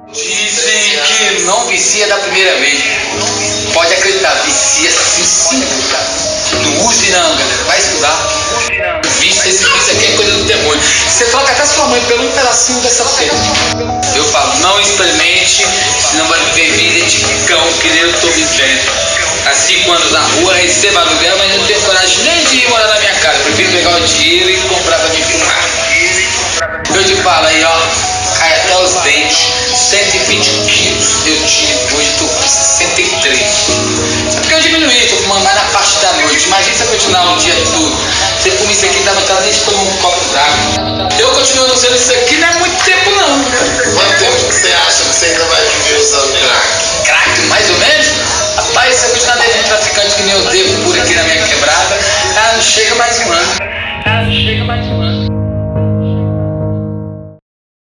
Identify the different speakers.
Speaker 1: Dizem que não vicia da primeira vez. Pode acreditar, vicia sim. Não use não, galera. Vai estudar. Esse vício aqui é coisa do demônio. Você troca até sua mãe pelo um pedacinho dessa feira. Eu falo, não experimente, senão vai viver vida de cão que nem eu tô vivendo. Assim, quando na rua recebo aluguel, mas não tenho coragem nem de ir morar na minha casa. Prefiro pegar o dinheiro e comprar pra me filmar. Eu te falo aí, ó, cai até os dentes. 120 quilos eu tive, hoje tô com 63. É porque eu diminuí, tô fumando mais na parte da noite. Imagina se eu continuar o dia todo. Você fuma isso aqui, dá vontade nem de tomar um copo d'água. Eu continuando usando isso aqui não é muito tempo não.
Speaker 2: Quanto tempo que você acha que você ainda vai viver usando crack?
Speaker 1: Crack, mais ou menos? Rapaz, se eu continuar devendo traficante que nem eu devo por aqui na minha quebrada, não chega mais um ano.